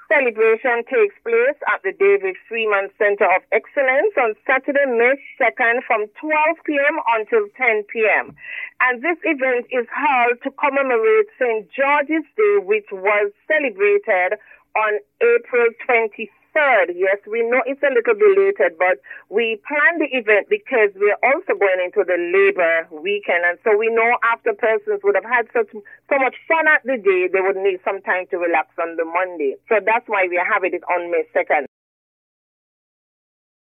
celebration takes place at the David Freeman Center of Excellence on Saturday, May 2nd from 12 p.m. until 10 p.m. And this event is held to commemorate St. George's Day, which was celebrated on April 23rd. Yes, we know it's a little belated, but we planned the event because we're also going into the Labor weekend. And so we know after persons would have had so much fun at the day, they would need some time to relax on the Monday. So that's why we are having it on May 2nd.